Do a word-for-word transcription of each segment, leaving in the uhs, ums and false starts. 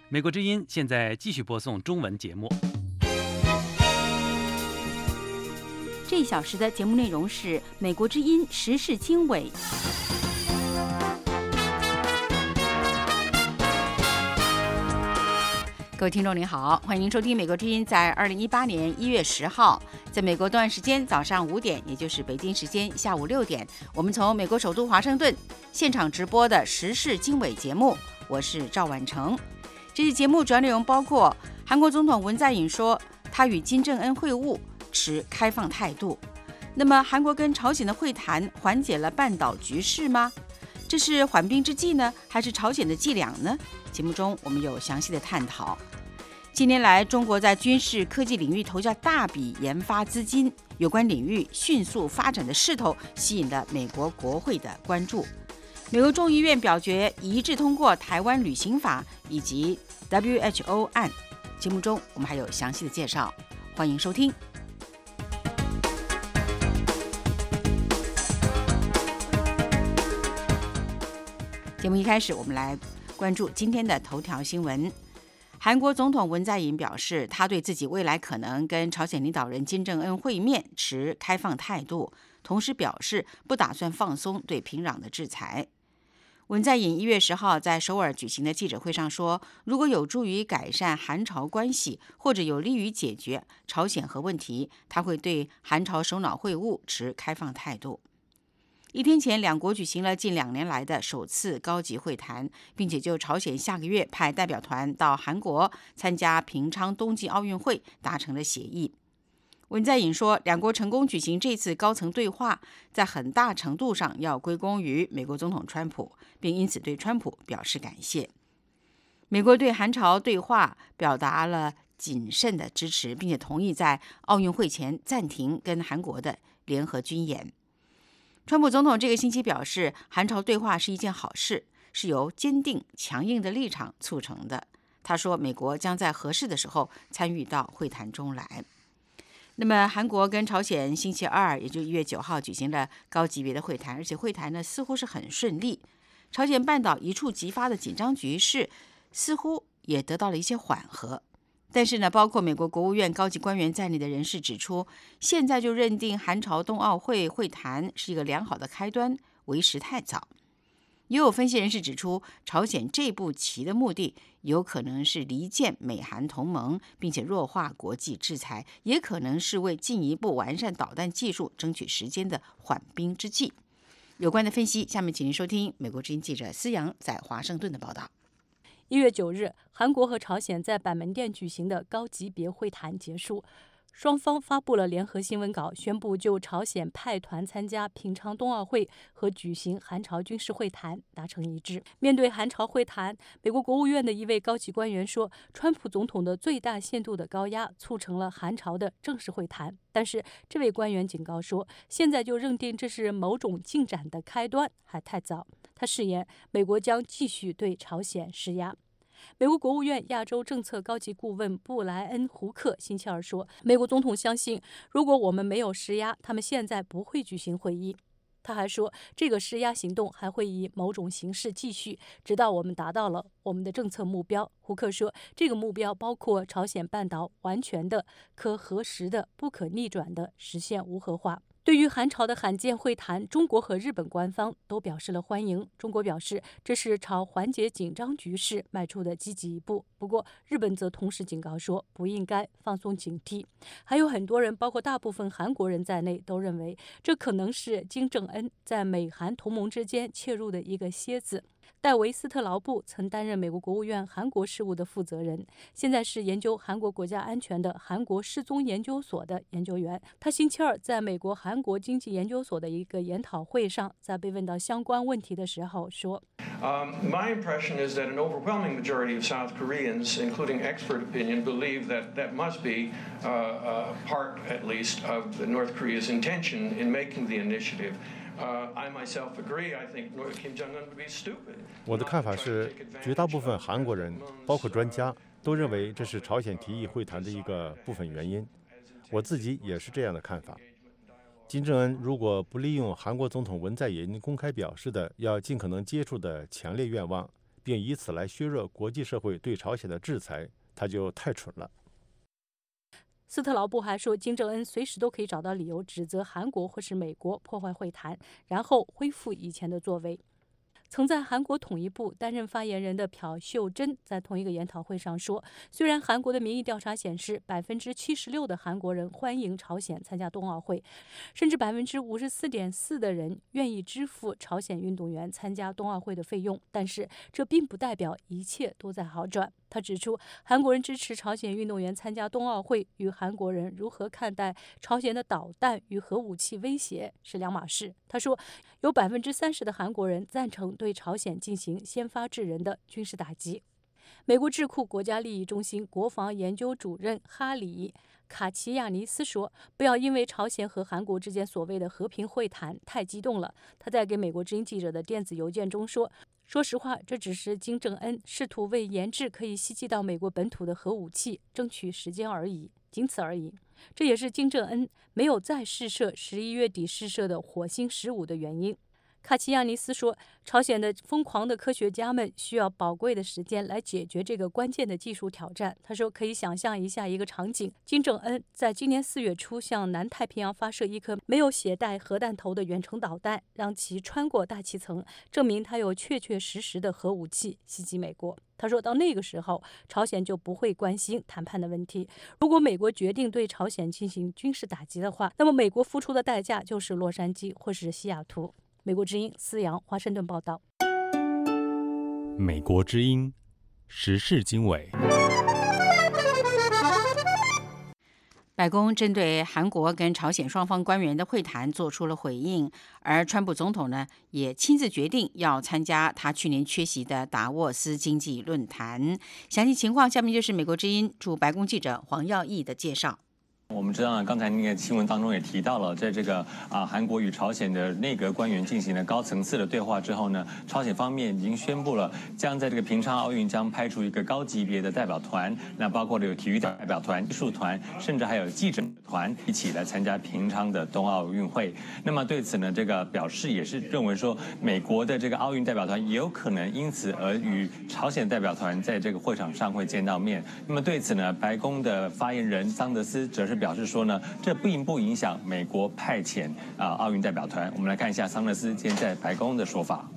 美国之音现在继续播送中文节目。 这一小时的节目内容是美国之音时事经纬。各位听众您好，欢迎您收听美国之音在二零一八年一月十号，在美国东岸时间早上五点，也就是北京时间下午六点，我们从美国首都华盛顿现场直播的时事经纬节目，我是赵婉成。这期节目主要内容包括韩国总统文在寅说他与金正恩会晤持开放态度。那么韩国跟朝鲜的会谈缓解了半岛局势吗？这是缓兵之计呢，还是朝鲜的伎俩呢？节目中我们有详细的探讨。近年来，中国在军事科技领域投下大笔研发资金，有关领域迅速发展的势头吸引了美国国会的关注。美国众议院表决一致通过台湾旅行法以及 W H O 案。节目中我们还有详细的介绍，欢迎收听。节目一开始，我们来关注今天的头条新闻。韩国总统文在寅表示，他对自己未来可能跟朝鲜领导人金正恩会面持开放态度，同时表示不打算放松对平壤的制裁。文在寅一月十号在首尔举行的记者会上说，如果有助于改善韩朝关系，或者有利于解决朝鲜核问题，他会对韩朝首脑会晤持开放态度。一天前，两国举行了近两年来的首次高级会谈，并且就朝鲜下个月派代表团到韩国参加平昌冬季奥运会达成了协议。文在寅说，两国成功举行这次高层对话，在很大程度上要归功于美国总统川普，并因此对川普表示感谢。美国对韩朝对话表达了谨慎的支持，并且同意在奥运会前暂停跟韩国的联合军演。川普总统这个星期表示，韩朝对话是一件好事，是由坚定强硬的立场促成的。他说，美国将在合适的时候参与到会谈中来。那么，韩国跟朝鲜星期二，也就一月九号举行了高级别的会谈，而且会谈呢似乎是很顺利。朝鲜半岛一触即发的紧张局势似乎也得到了一些缓和。但是呢，包括美国国务院高级官员在内的人士指出，现在就认定韩朝冬奥会会谈是一个良好的开端，为时太早。也有分析人士指出，朝鲜这步棋的目的有可能是离间美韩同盟，并且弱化国际制裁，也可能是为进一步完善导弹技术争取时间的缓兵之计。有关的分析，下面请您收听美国之音记者思阳在华盛顿的报道。 一月九日，韩国和朝鲜在板门店举行的高级别会谈结束，双方发布了联合新闻稿，宣布就朝鲜派团参加平昌冬奥会和举行韩朝军事会谈达成一致。面对韩朝会谈，美国国务院的一位高级官员说，川普总统的最大限度的高压促成了韩朝的正式会谈。但是这位官员警告说，现在就认定这是某种进展的开端还太早。他誓言，美国将继续对朝鲜施压。美国国务院亚洲政策高级顾问布莱恩·胡克星期二说，美国总统相信，如果我们没有施压，他们现在不会举行会议。他还说，这个施压行动还会以某种形式继续，直到我们达到了我们的政策目标。胡克说，这个目标包括朝鲜半岛完全的、可核实的、不可逆转的实现无核化。对于韩朝的罕见会谈，中国和日本官方都表示了欢迎。中国表示，这是朝缓解紧张局势迈出的积极一步。不过，日本则同时警告说，不应该放松警惕。还有很多人，包括大部分韩国人在内，都认为这可能是金正恩在美韩同盟之间切入的一个楔子。戴维斯特劳布曾担任美国国务院韩国事务的负责人，现在是研究韩国国家安全的韩国失踪研究所的研究员。他星期二在美国韩国经济研究所的一个研讨会上，在被问到相关问题的时候说 Um, my impression is that an overwhelming majority of South Koreans, including expert opinion, believe that that must be uh, a part, at least, of North Korea's intention in making the initiative.Uh, I myself agree. I think Kim Jong-un would be stupid. 我的看法是，绝大部分韩国人，包括专家，都认为这是朝鲜提议会谈的一个部分原因。我自己也是这样的看法。金正恩如果不利用韩国总统文在寅公开表示的要尽可能接触的强烈愿望， 并以此来削弱国际社会对朝鲜的制裁，他就太蠢了。 斯特劳布还说，金正恩随时都可以找到理由指责韩国或是美国破坏会谈，然后恢复以前的作为。曾在韩国统一部担任发言人的朴秀珍在同一个研讨会上说，虽然韩国的民意调查显示百分之七十六的韩国人欢迎朝鲜参加冬奥会，甚至百分之五十四点四的人愿意支付朝鲜运动员参加冬奥会的费用，但是这并不代表一切都在好转。他指出，韩国人支持朝鲜运动员参加冬奥会与韩国人如何看待朝鲜的导弹与核武器威胁是两码事。他说，有百分之三十的韩国人赞成对朝鲜进行先发制人的军事打击。美国智库国家利益中心国防研究主任哈里卡奇亚尼斯说，不要因为朝鲜和韩国之间所谓的和平会谈太激动了。他在给美国之音记者的电子邮件中说，说实话，这只是金正恩试图为研制可以袭击到美国本土的核武器争取时间而已，仅此而已。这也是金正恩没有再试射十一月底试射的火星十五的原因。卡奇亚尼斯说，朝鲜的疯狂的科学家们需要宝贵的时间来解决这个关键的技术挑战。他说，可以想象一下一个场景，金正恩在今年四月初向南太平洋发射一颗没有携带核弹头的远程导弹，让其穿过大气层，证明他有确确实实的核武器袭击美国。他说，到那个时候，朝鲜就不会关心谈判的问题。如果美国决定对朝鲜进行军事打击的话，那么美国付出的代价就是洛杉矶或是西雅图。美国之音思阳华盛顿报道。 美国之音时事经纬。 白宫针对韩国跟朝鲜双方官员的会谈做出了回应，而川普总统呢也亲自决定要参加他去年缺席的达沃斯经济论坛。详细情况，下面就是美国之音驻白宫记者黄耀义的介绍。 我们知道呢，刚才那个新闻当中也提到了，在这个啊韩国与朝鲜的内阁官员进行了高层次的对话之后呢，朝鲜方面已经宣布了，将在这个平昌奥运将派出一个高级别的代表团，那包括了有体育代表团、艺术团，甚至还有记者团一起来参加平昌的冬奥运会。那么对此呢，这个表示也是认为说，美国的这个奥运代表团也有可能因此而与朝鲜代表团在这个会场上会见到面。那么对此呢，白宫的发言人桑德斯则是表示说呢，这并不影响美国派遣啊奥运代表团。我们来看一下桑德斯今天在白宫的说法。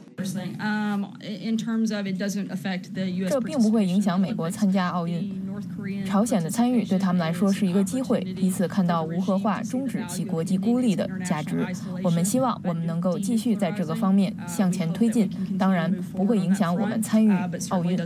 这并不会影响美国参加奥运。朝鲜的参与对他们来说是一个机会，以此看到无核化终止其国际孤立的价值。我们希望我们能够继续在这个方面向前推进，当然不会影响我们参与奥运。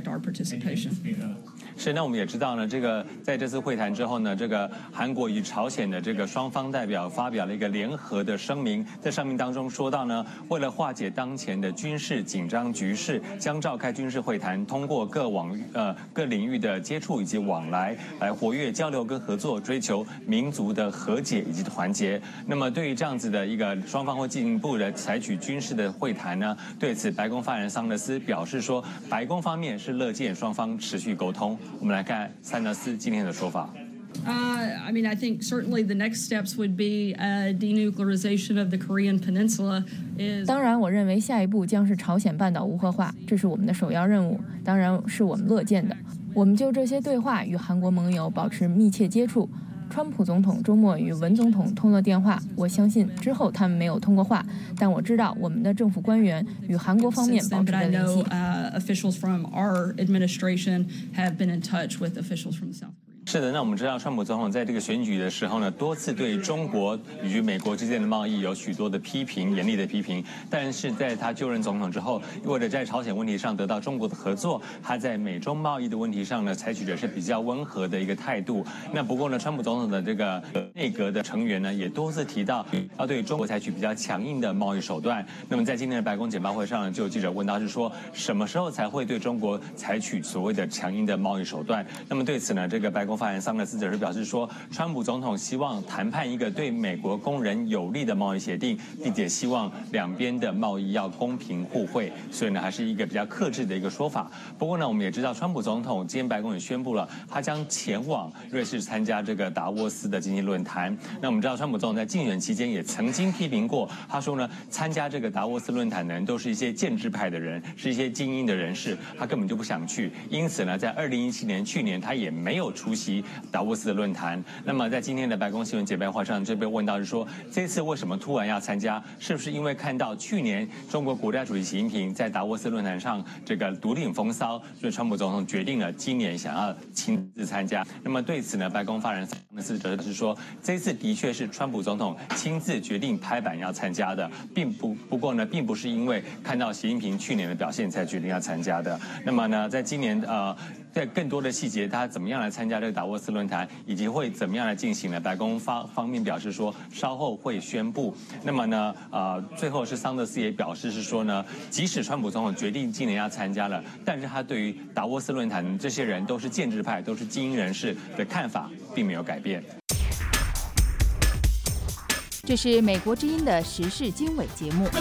是，那我们也知道呢，这个在这次会谈之后呢，这个韩国与朝鲜的这个双方代表发表了一个联合的声明，在声明当中说到呢，为了化解当前的军事紧张局势，将召开军事会谈，通过各网呃各领域的接触以及往来，来活跃交流跟合作，追求民族的和解以及团结。那么对于这样子的一个双方会进一步的采取军事的会谈呢，对此白宫发言人桑德斯表示说，白宫方面是乐见双方持续沟通。我们来看桑德斯今天的说法。 Uh, I mean, I think certainly the next steps would be a denuclearization of the Korean Peninsula. Is 当然，我认为下一步将是朝鲜半岛无核化，这是我们的首要任务，当然是我们乐见的。我们就这些对话与韩国盟友保持密切接触。川普总统周末与文总统通了电话，我相信之后他们没有通过话，但我知道我们的政府官员与韩国方面保持着联系。 Officials from our administration have been in touch with officials from the South. 是的，那我们知道，川普总统在这个选举的时候呢，多次对中国与美国之间的贸易有许多的批评，严厉的批评。但是在他就任总统之后，为了在朝鲜问题上得到中国的合作，他在美中贸易的问题上呢，采取的是比较温和的一个态度。那不过呢，川普总统的这个内阁的成员呢，也多次提到要对中国采取比较强硬的贸易手段。那么在今天的白宫简报会上呢，就有记者问到是说，什么时候才会对中国采取所谓的强硬的贸易手段？那么对此呢，这个白宫宫发言人桑德斯则是表示说，川普总统希望谈判一个对美国工人有利的贸易协定，并且希望两边的贸易要公平互惠，所以呢，还是一个比较克制的一个说法。不过呢，我们也知道，川普总统今天白宫也宣布了，他将前往瑞士参加这个达沃斯的经济论坛。那我们知道，川普总统在竞选期间也曾经批评过，他说呢，参加这个达沃斯论坛的人都是一些建制派的人，是一些精英的人士，他根本就不想去。因此呢，在二零一七年去年，他也没有出席达沃斯的论坛。那么在今天的白宫新闻简报会上，就被问到是说，这次为什么突然要参加？是不是因为看到去年中国国家主席习近平在达沃斯论坛上这个独领风骚，所以川普总统决定了今年想要亲自参加？那么对此呢，白宫发言人桑德斯则是说，这次的确是川普总统亲自决定拍板要参加的，并不不过呢，并不是因为看到习近平去年的表现才决定要参加的。那么呢，在今年呃，在更多的细节，他怎么样来参加这个达沃斯论坛，以及会怎么样来进行呢？白宫方方面表示说，稍后会宣布。那么呢，呃，最后是桑德斯也表示是说呢，即使川普总统决定今年要参加了，但是他对于达沃斯论坛这些人都是建制派，都是精英人士的看法并没有改变。 这是美国之音的时事经纬节目。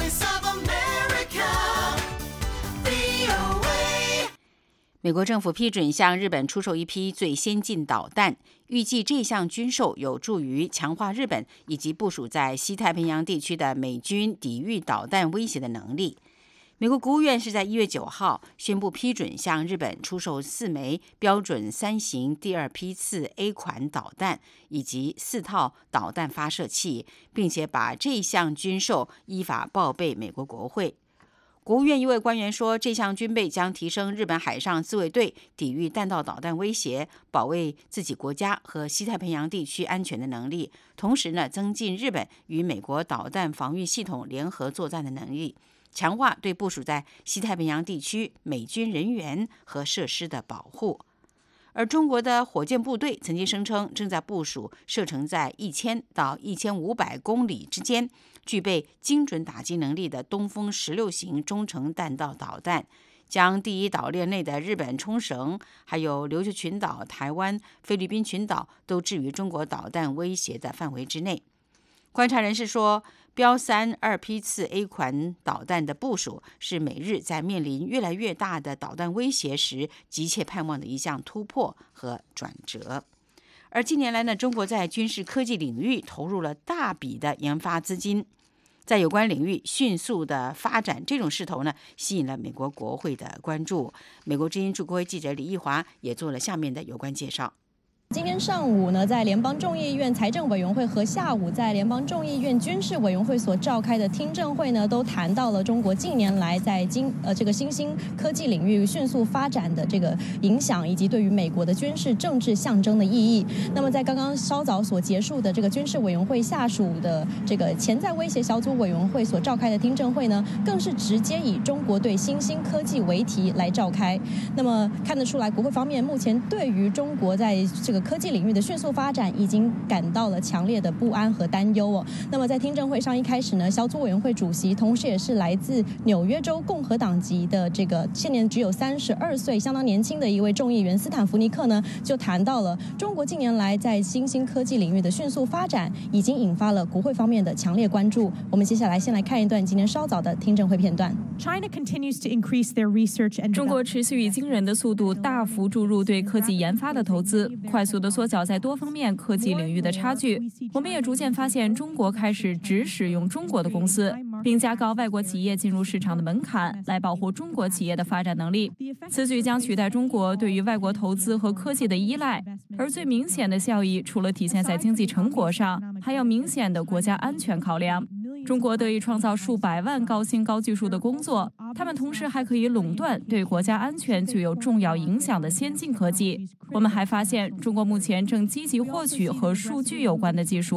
美国政府批准向日本出售一批最先进导弹，预计这项军售有助于强化日本以及部署在西太平洋地区的美军抵御导弹威胁的能力。美国国务院是在一月九号宣布批准向日本出售四枚标准三型第二批次 A 款导弹以及四套导弹发射器，并且把这项军售依法报备美国国会。国务院一位官员说，这项军备将提升日本海上自卫队抵御弹道导弹威胁，保卫自己国家和西太平洋地区安全的能力，同时呢，增进日本与美国导弹防御系统联合作战的能力，强化对部署在西太平洋地区美军人员和设施的保护。而中国的火箭部队曾经声称，正在部署射程在一千到一千五百公里之间，具备精准打击能力的东风十六型中程弹道导弹，将第一岛链内的日本冲绳、还有琉球群岛、台湾、菲律宾群岛都置于中国导弹威胁的范围之内。观察人士说，标三二批次 A 款导弹的部署是美日在面临越来越大的导弹威胁时急切盼望的一项突破和转折。而近年来呢，中国在军事科技领域投入了大笔的研发资金，在有关领域迅速的发展，这种势头呢，吸引了美国国会的关注。美国之音驻国会记者李义华也做了下面的有关介绍。 今天上午呢，在联邦众议院财政委员会和下午在联邦众议院军事委员会所召开的听证会呢，都谈到了中国近年来在经呃这个新兴科技领域迅速发展的这个影响，以及对于美国的军事政治象征的意义。那么在刚刚稍早所结束的这个军事委员会下属的这个潜在威胁小组委员会所召开的听证会呢，更是直接以中国对新兴科技为题来召开。那么看得出来，国会方面目前对于中国在这个科技领域的迅速发展已经感到了强烈的不安和担忧哦。那么在听证会上一开始呢，小组委员会主席，同时也是来自纽约州共和党籍的这个现年只有三十二岁，相当年轻的一位众议员斯坦福尼克呢，就谈到了中国近年来在新兴科技领域的迅速发展，已经引发了国会方面的强烈关注。我们接下来先来看一段今天稍早的听证会片段。 China continues to increase their research and 中国持续以惊人的速度大幅注入对科技研发的投资，快速的缩小在多方面科技领域的差距。我们也逐渐发现，中国开始只使用中国的公司，并加高外国企业进入市场的门槛，来保护中国企业的发展能力。此举将取代中国对于外国投资和科技的依赖。而最明显的效益，除了体现在经济成果上，还有明显的国家安全考量。中国得以创造数百万高薪高技术的工作，他们同时还可以垄断对国家安全具有重要影响的先进科技。我们还发现，中国目前正积极获取和数据有关的技术。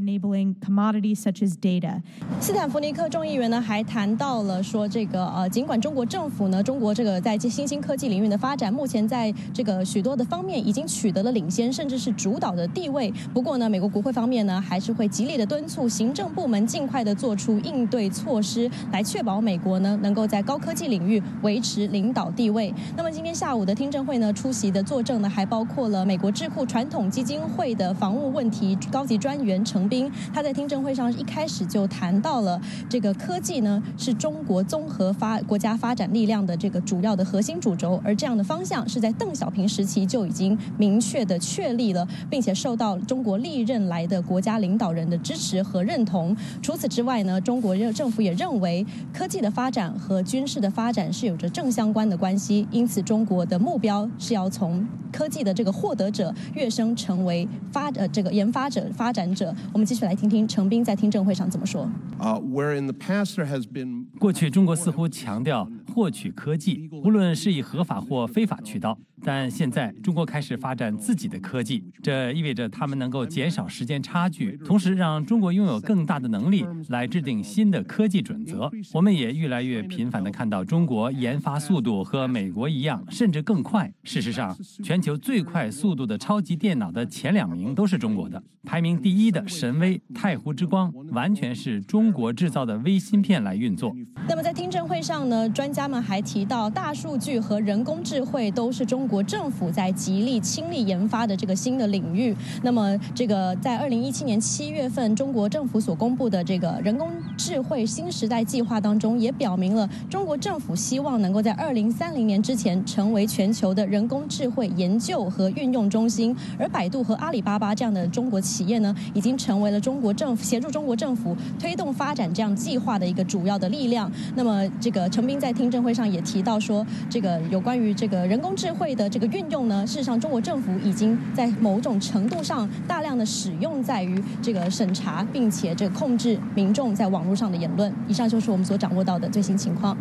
enabling commodities such as data. 斯坦福尼克众议员呢还谈到了说，这个呃，尽管中国政府呢，中国这个在新兴科技领域的发展，目前在这个许多的方面已经取得了领先，甚至是主导的地位。不过呢，美国国会方面呢，还是会极力的敦促行政部门尽快的做出应对措施，来确保美国呢能够在高科技领域维持领导地位。那么今天下午的听证会呢，出席的作证呢，还包括了美国智库传统基金会的防务问题高级专员程彬。他在听证会上一开始就谈到了这个科技呢是中国综合发国家发展力量的这个主要的核心主轴，而这样的方向是在邓小平时期就已经明确的确立了，并且受到中国历任来的国家领导人的支持和认同。除此之外呢，中国政府也认为科技的发展和军事的发展是有着正相关的关系，因此中国的目标是要从科技的这个获得者跃升成为发呃这个研发者、发展者。我们继续来听听程彬在听证会上怎么说。 Uh, where in the past there has been 过去中国似乎强调获取科技，无论是以合法或非法渠道，但现在中国开始发展自己的科技，这意味着他们能够减少时间差距，同时让中国拥有更大的能力来制定新的科技准则。我们也越来越频繁地看到中国研发速度和美国一样，甚至更快。事实上，全球最快速度的超级电脑的前两名都是中国的，排名第一的神威太湖之光完全是中国制造的微芯片来运作。 那么在听证会上呢，专家们还提到，大数据和人工智慧都是中国政府在极力倾力研发的这个新的领域。那么这个在二零一七年七月份，中国政府所公布的这个人工智慧新时代计划当中，也表明了中国政府希望能够在二零三零年之前成为全球的人工智慧研究和运用中心。而百度和阿里巴巴这样的中国企业呢，已经成为了中国政府协助中国政府推动发展这样计划的一个主要的力量。那么这个程彬在听证会上也提到说，这个有关于这个人工智慧的这个运用呢，事实上中国政府已经在某种程度上大量的使用在于这个审查，并且这个控制民众在网络上的言论。以上就是我们所掌握到的最新情况。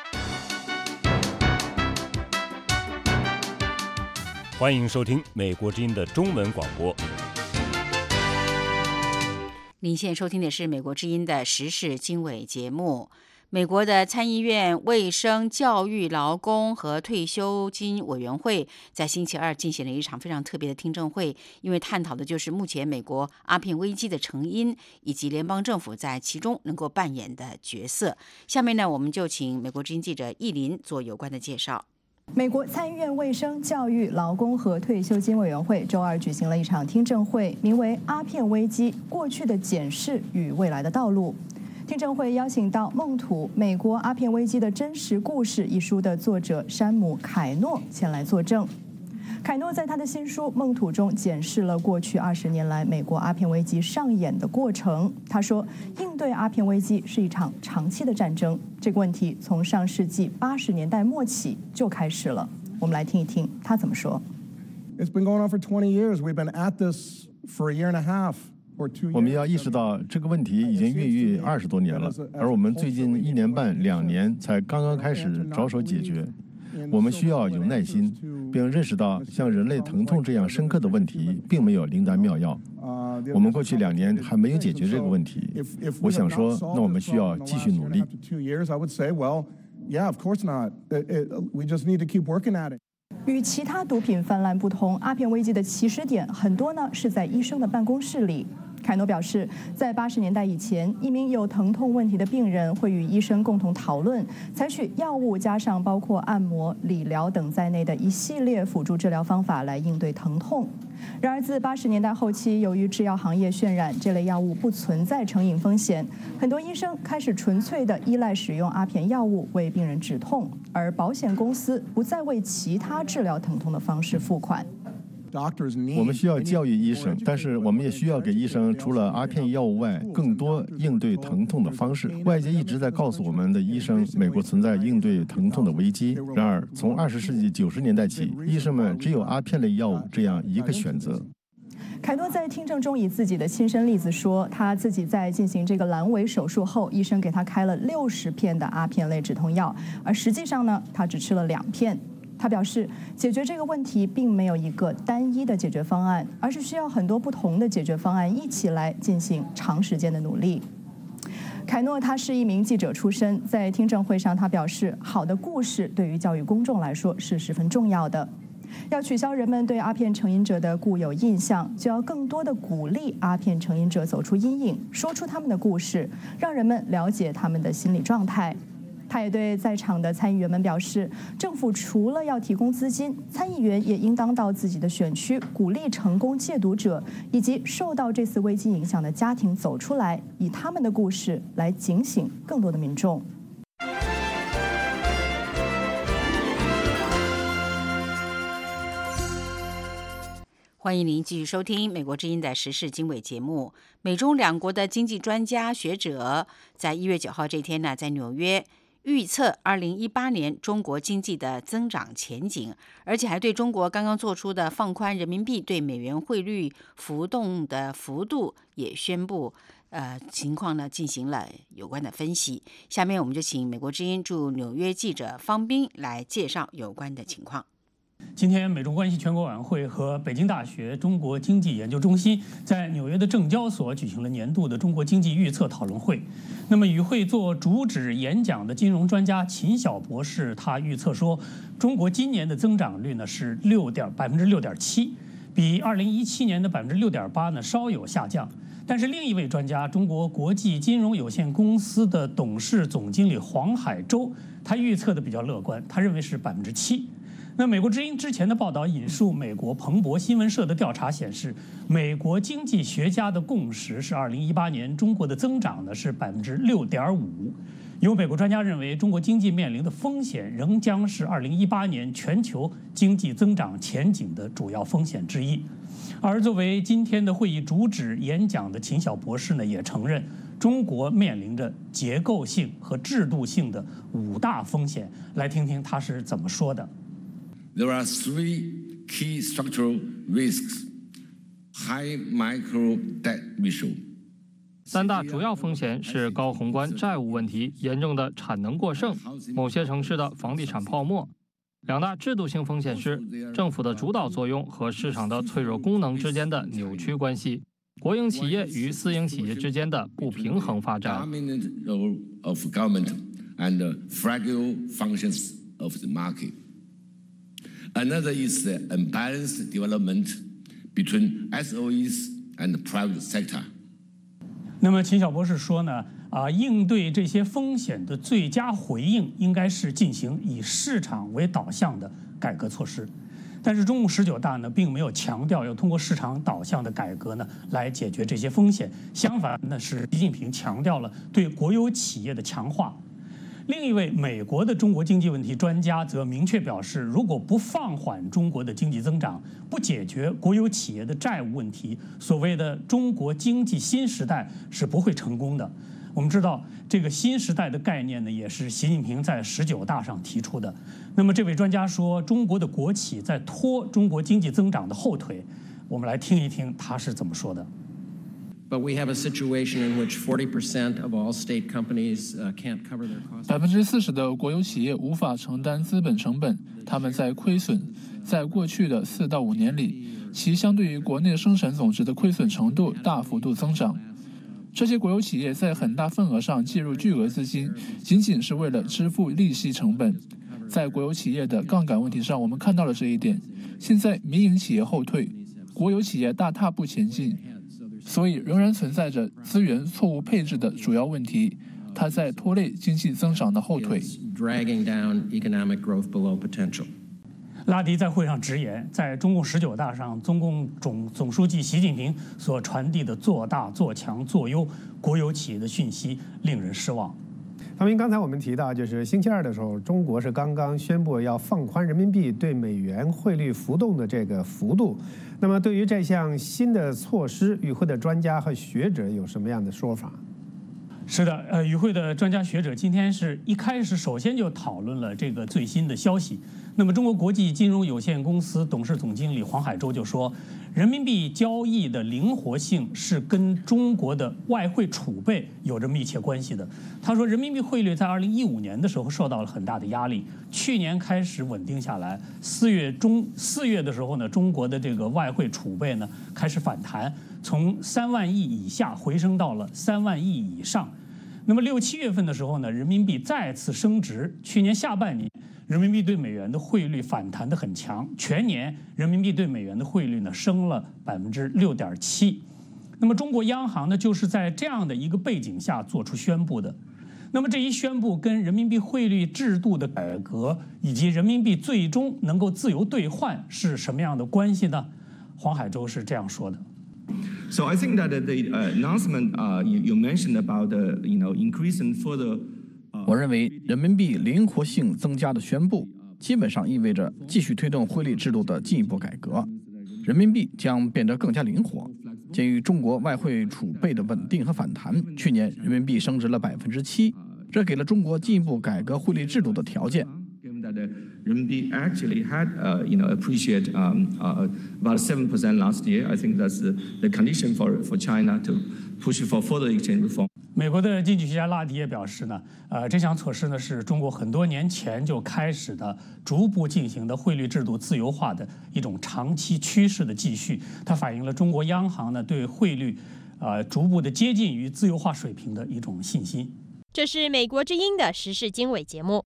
欢迎收听美国之音的中文广播。 您现在收听的是美国之音的时事经纬节目。美国的参议院卫生、教育、劳工和退休金委员会在星期二进行了一场非常特别的听证会，因为探讨的就是目前美国鸦片危机的成因，以及联邦政府在其中能够扮演的角色。下面呢，我们就请美国之音记者易林做有关的介绍。 美国参议院卫生、教育、劳工和退休金委员会周二举行了一场听证会，名为《鸦片危机：过去的检视与未来的道路》。听证会邀请到《孟土：美国鸦片危机的真实故事》一书的作者山姆·凯诺前来作证。凯诺在他的新书《孟土》中检视了过去二十年来美国鸦片危机上演的过程。他说，应对鸦片危机是一场长期的战争，这个问题从上世纪八十年代末起就开始了。我们来听一听他怎么说。 It's been going on for twenty years. We've been at this for a year and a half. 我们要意识到这个问题已经孕育二十多年了，而我们最近一年半、两年才刚刚开始着手解决。我们需要有耐心，并认识到像人类疼痛这样深刻的问题并没有灵丹妙药。我们过去两年还没有解决这个问题。我想说，那我们需要继续努力。 与其他毒品泛滥不同，鸦片危机的起始点很多呢是在医生的办公室里。凯诺表示，在八十年代以前，一名有疼痛问题的病人会与医生共同讨论，采取药物加上包括按摩、理疗等在内的一系列辅助治疗方法来应对疼痛。然而，自八十年代后期，由于制药行业渲染这类药物不存在成瘾风险，很多医生开始纯粹地依赖使用鸦片药物为病人止痛，而保险公司不再为其他治疗疼痛的方式付款。 我们需要教育医生，但是我们也需要给医生除了鸦片药物外更多应对疼痛的方式。外界一直在告诉我们的医生，美国存在应对疼痛的危机。然而，从二十世纪九十年代起，医生们只有鸦片类药物这样一个选择。 凯诺在听证中以自己的亲身例子说，他自己在进行这个阑尾手术后，医生给他开了六十片的鸦片类止痛药，而实际上呢，他只吃了两片。 他表示，解决这个问题并没有一个单一的解决方案，而是需要很多不同的解决方案一起来进行长时间的努力。凯诺他是一名记者出身，在听证会上他表示，好的故事对于教育公众来说是十分重要的。要取消人们对阿片成瘾者的固有印象，就要更多的鼓励阿片成瘾者走出阴影，说出他们的故事，让人们了解他们的心理状态。他也对在场的参议员们表示，政府除了要提供资金，参议员也应当到自己的选区，鼓励成功戒毒者以及受到这次危机影响的家庭走出来，以他们的故事来警醒更多的民众。 欢迎您继续收听美国之音的时事经纬节目。美中两国的经济专家学者在一月九号这天呢，在纽约预测二零一八年中国经济的增长前景，而且还对中国刚刚做出的放宽人民币对美元汇率浮动的幅度也宣布呃情况呢进行了有关的分析。下面我们就请美国之音驻纽约记者方斌来介绍有关的情况。 今天，美中关系全国委员会和北京大学中国经济研究中心在纽约的证交所举行了年度的中国经济预测讨论会。那么，与会做主旨演讲的金融专家秦晓博士，他预测说，中国今年的增长率呢是六点百分之六点七，比二零一七年的百分之六点八呢稍有下降。但是另一位专家，中国国际金融有限公司的董事总经理黄海洲，他预测的比较乐观，他认为是百分之七。那美国之音之前的报道引述美国彭博新闻社的调查显示，美国经济学家的共识是二零一八年中国的增长呢是百分之六点五。有美国专家认为，中国经济面临的风险仍将是二零一八年全球经济增长前景的主要风险之一。而作为今天的会议主旨演讲的秦晓博士呢，也承认中国面临着结构性和制度性的五大风险。来听听他是怎么说的。 There are three key structural risks: high micro debt ratio. 三大主要风险是高宏观债务问题、严重的产能过剩、某些城市的房地产泡沫。两大制度性风险是政府的主导作用和市场的脆弱功能之间的扭曲关系，国营企业与私营企业之间的不平衡发展。 Dominant role of government and the fragile functions of the market. Another is the unbalanced development between S O Es and the private sector. 那么秦晓博士说呢，啊，应对这些风险的最佳回应应该是进行以市场为导向的改革措施。但是中共十九大呢，并没有强调要通过市场导向的改革呢来解决这些风险，相反呢是习近平强调了对国有企业的强化。另一位美国的中国经济问题专家则明确表示，如果不放缓中国的经济增长，不解决国有企业的债务问题，所谓的中国经济新时代是不会成功的。我们知道，这个新时代的概念呢，也是习近平在十九大上提出的。那么这位专家说，中国的国企在拖中国经济增长的后腿。我们来听一听他是怎么说的。 But we have a situation in which forty percent of all state companies can't cover their costs. 百分之四十的国有企业无法承担资本成本，他们在亏损。在过去的四到五年里，其相对于国内生产总值的亏损程度大幅度增长。这些国有企业在很大份额上介入巨额资金，仅仅是为了支付利息成本。在国有企业的杠杆问题上，我们看到了这一点。现在民营企业后退，国有企业大踏步前进。所以仍然存在着资源错误配置的主要问题，它在拖累经济增长的后腿。 拉迪在会上直言，在中共十九大上，中共总总书记习近平所传递的做大、做强、做优国有企业的讯息令人失望。 方明，刚才我们提到，就是星期二的时候，中国是刚刚宣布要放宽人民币对美元汇率浮动的这个幅度。那么，对于这项新的措施，与会的专家和学者有什么样的说法？ 是的，呃，与会的专家学者今天是一开始首先就讨论了这个最新的消息。 那么中国国际金融有限公司董事总经理黄海洲就说，人民币交易的灵活性是跟中国的外汇储备有着密切关系的。他说，人民币汇率在二零一五年的时候受到了很大的压力，去年开始稳定下来。四月中四月的时候呢，中国的这个外汇储备呢开始反弹，从三万亿以下回升到了三万亿以上。那么六七月份的时候呢，人民币再次升值。去年下半年，人民币对美元的汇率反弹得很强，全年人民币对美元的汇率呢升了百分之六点七。那么中国央行呢就是在这样的一个背景下做出宣布的。那么这一宣布跟人民币汇率制度的改革以及人民币最终能够自由兑换是什么样的关系呢？黄海洲是这样说的。 So I think that the announcement uh, you, you mentioned about the you know increasing further. 我认为人民币灵活性增加的宣布，基本上意味着继续推动汇率制度的进一步改革。人民币将变得更加灵活。鉴于中国外汇储备的稳定和反弹，去年人民币升值了百分之七，这给了中国进一步改革汇率制度的条件。 人民币 actually had, uh, you know, appreciate um, uh, about seven percent last year. I think that's the, the condition for for China to push for further exchange reform. 美国的经济学家拉迪也表示呢，呃，这项措施呢是中国很多年前就开始的逐步进行的汇率制度自由化的一种长期趋势的继续。它反映了中国央行呢对汇率，呃，逐步的接近于自由化水平的一种信心。 这是美国之音的时事经纬节目。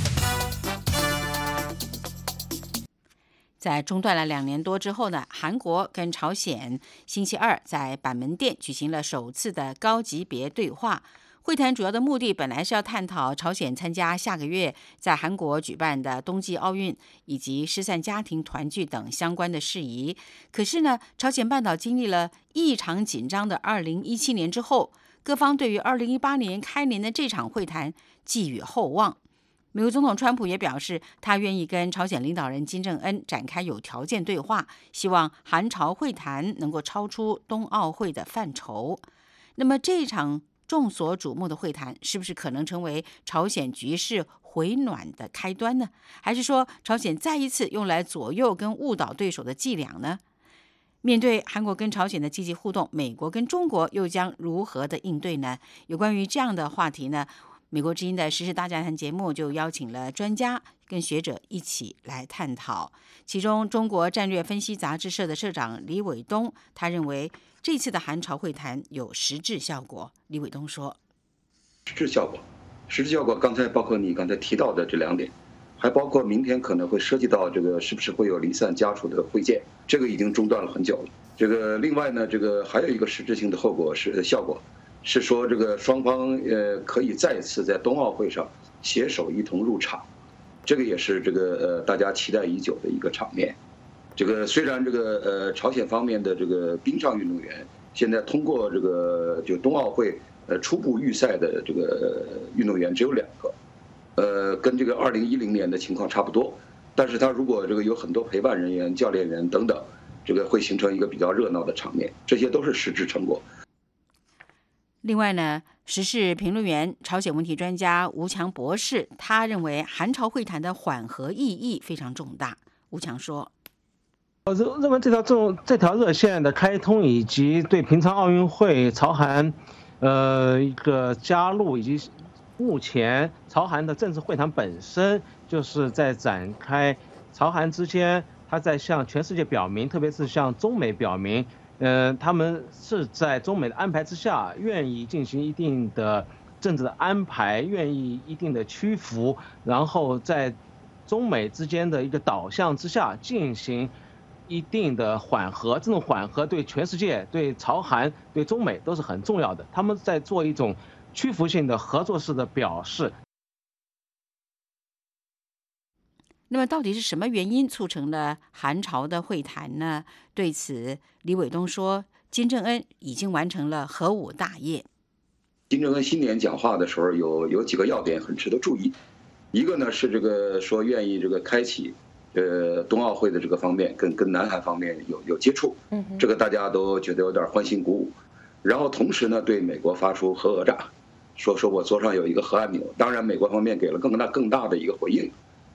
在中断了两年多之后呢，韩国跟朝鲜星期二在板门店举行了首次的高级别对话。会谈主要的目的本来是要探讨朝鲜参加下个月在韩国举办的冬季奥运以及失散家庭团聚等相关的事宜。可是呢，朝鲜半岛经历了异常紧张的二零一七年之后，各方对于二零一八年开年的这场会谈寄予厚望。美国总统川普也表示，他愿意跟朝鲜领导人金正恩展开有条件对话，希望韩朝会谈能够超出冬奥会的范畴。那么这场众所瞩目的会谈，是不是可能成为朝鲜局势回暖的开端呢？还是说朝鲜再一次用来左右跟误导对手的伎俩呢？面对韩国跟朝鲜的积极互动，美国跟中国又将如何的应对呢？有关于这样的话题呢，美国之音的时事大家谈节目就邀请了专家跟学者一起来探讨。其中中国战略分析杂志社的社长李伟东，他认为这次的韩朝会谈有实质效果。李伟东说， 实质效果实质效果刚才包括你刚才提到的这两点，还包括明天可能会涉及到这个是不是会有离散家属的会见，这个已经中断了很久了。这个另外呢，这个还有一个实质性的后果是效果是说，这个双方呃可以再次在冬奥会上携手一同入场，这个也是这个呃大家期待已久的一个场面。这个虽然这个呃朝鲜方面的这个冰上运动员现在通过这个就冬奥会呃初步预赛的这个运动员只有两个，呃跟这个二零一零年的情况差不多，但是他如果这个有很多陪伴人员、教练员等等，这个会形成一个比较热闹的场面，这些都是实质成果。 另外呢，时事评论员、朝鲜问题专家吴强博士，他认为韩朝会谈的缓和意义非常重大。吴强说， 我认为这条这这条热线的开通，以及对平昌奥运会朝韩呃一个加入，以及目前朝韩的政治会谈本身，就是在展开朝韩之间，他在向全世界表明，特别是向中美表明，呃，他们是在中美的安排之下，愿意进行一定的政治的安排，愿意一定的屈服，然后在中美之间的一个导向之下进行一定的缓和。这种缓和对全世界、对朝韩、对中美都是很重要的。他们在做一种屈服性的合作式的表示。 那么到底是什么原因促成了韩朝的会谈呢？对此，李伟东说，金正恩已经完成了核武大业。 金正恩新年讲话的时候有有几个要点很值得注意，一个呢是这个说愿意这个开启呃冬奥会的这个方面跟跟南韩方面有有接触，这个大家都觉得有点欢欣鼓舞。然后同时呢对美国发出核讹诈，说说我桌上有一个核按钮，当然美国方面给了更大更大的一个回应。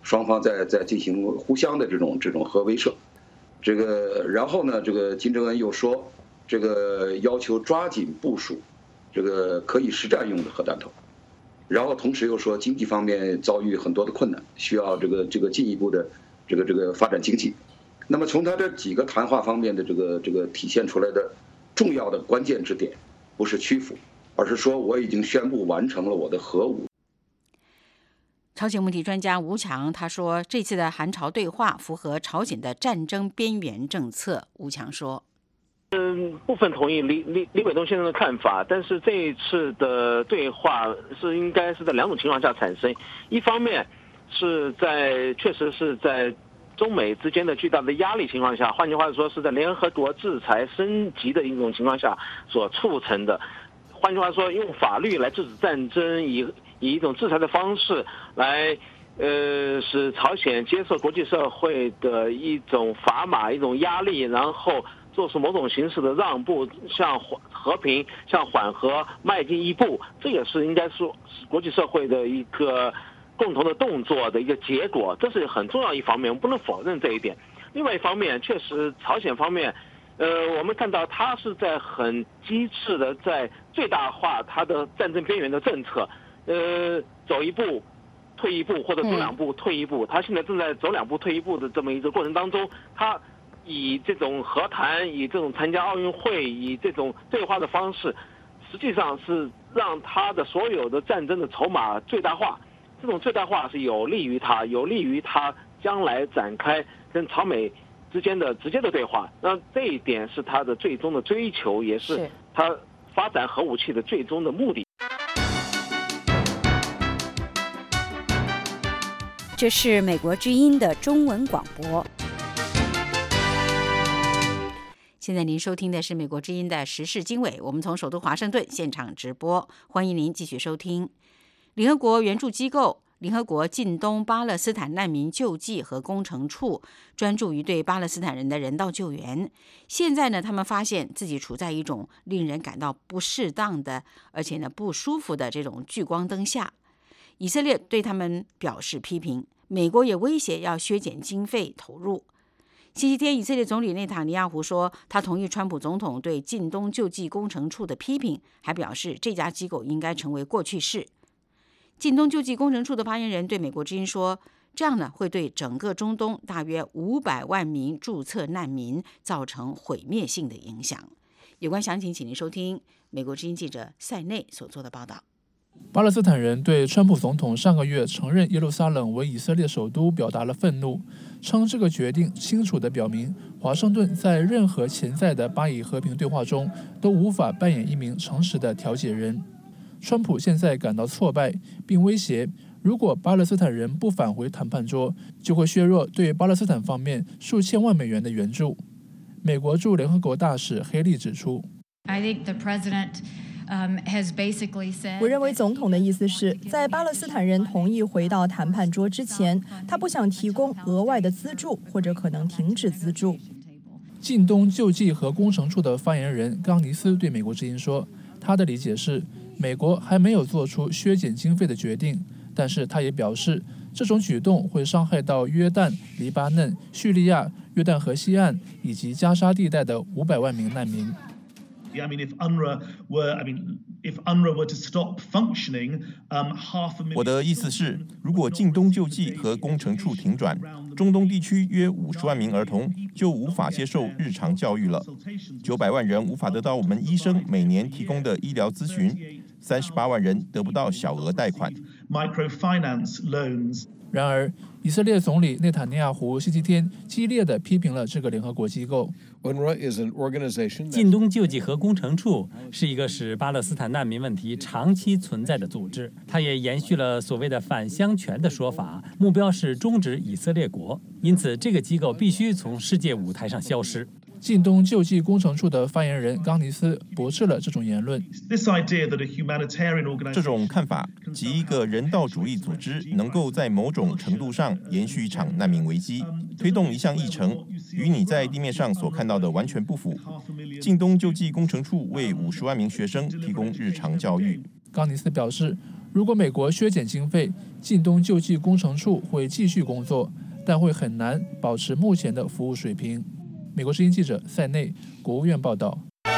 双方在在进行互相的这种这种核威慑。这个然后呢，这个金正恩又说，这个要求抓紧部署这个可以实战用的核弹头，然后同时又说经济方面遭遇很多的困难，需要这个这个进一步的这个这个发展经济。那么从他这几个谈话方面的这个这个体现出来的重要的关键之点，不是屈服，而是说我已经宣布完成了我的核武。 朝鲜问题专家吴强他说，这次的韩朝对话符合朝鲜的战争边缘政策。吴强说， 嗯，部分同意李李李伟东先生的看法，但是这一次的对话是应该是在两种情况下产生，一方面是在确实是在中美之间的巨大的压力情况下，换句话说是在联合国制裁升级的一种情况下所促成的。换句话说，用法律来制止战争，以以一种制裁的方式来，呃，使朝鲜接受国际社会的一种砝码、一种压力，然后做出某种形式的让步，向和平、向缓和迈进一步。这也是应该说国际社会的一个共同的动作的一个结果，这是很重要一方面，我们不能否认这一点。另外一方面，确实朝鲜方面。呃，我们看到他是在很机智的在最大化他的战争边缘的政策，呃，走一步退一步，或者走两步退一步。他现在正在走两步退一步的这么一个过程当中，他以这种和谈，以这种参加奥运会，以这种对话的方式，实际上是让他的所有的战争的筹码最大化。这种最大化是有利于他，有利于他将来展开跟朝美之间的直接的对话，那这一点是他的最终的追求，也是他发展核武器的最终的目的。 这是美国之音的中文广播。现在您收听的是美国之音的时事经纬，我们从首都华盛顿现场直播，欢迎您继续收听。联合国援助机构联合国近东巴勒斯坦难民救济和工程处专注于对巴勒斯坦人的人道救援。现在呢，他们发现自己处在一种令人感到不适当的，而且呢不舒服的这种聚光灯下。以色列对他们表示批评，美国也威胁要削减经费投入。星期天，以色列总理内塔尼亚胡说，他同意川普总统对近东救济工程处的批评，还表示这家机构应该成为过去式。近东救济工程处的发言人对美国之音说，这样呢会对整个中东大约五百万名注册难民造成毁灭性的影响。有关详情，请您收听美国之音记者塞内所做的报道。 巴勒斯坦人对川普总统上个月承认耶路撒冷为以色列首都表达了愤怒，称这个决定清楚地表明，华盛顿在任何潜在的巴以和平对话中都无法扮演一名诚实的调解人。川普现在感到挫败，并威胁，如果巴勒斯坦人不返回谈判桌，就会削弱对巴勒斯坦方面数千万美元的援助。美国驻联合国大使黑利指出， I think the president, um, has basically said, 我认为总统的意思是在巴勒斯坦人同意回到谈判桌之前，他不想提供额外的资助，或者可能停止资助。 近东救济和工程处的发言人冈尼斯对美国之音说，他的理解是美国还没有做出削减经费的决定，但是他也表示，这种举动会伤害到约旦、黎巴嫩、叙利亚、约旦河西岸以及加沙地带的五百万名难民。 I mean, if UNRWA were, I mean, if UNRWA were to stop functioning, um, half a million. 我的意思是，如果近东救济和工程处停转，中东地区约五十万名儿童就无法接受日常教育了，九百万人无法得到我们医生每年提供的医疗咨询，三十八万人得不到小额贷款。 Microfinance loans. 然而，以色列总理内塔尼亚胡星期天激烈地批评了这个联合国机构。 近东救济和工程处是一个使巴勒斯坦难民问题长期存在的组织，它也延续了所谓的返乡权的说法，目标是终止以色列国，因此这个机构必须从世界舞台上消失。 近东救济工程处的发言人冈尼斯驳斥了这种言论。 这种看法，即一个人道主义组织能够在某种程度上延续一场难民危机，推动一项议程，与你在地面上所看到的完全不符。近东救济工程处为五十万名学生提供日常教育。 冈尼斯表示， 如果美国削减经费，近东救济工程处会继续工作，但会很难保持目前的服务水平。美国之音记者塞内，国务院报道。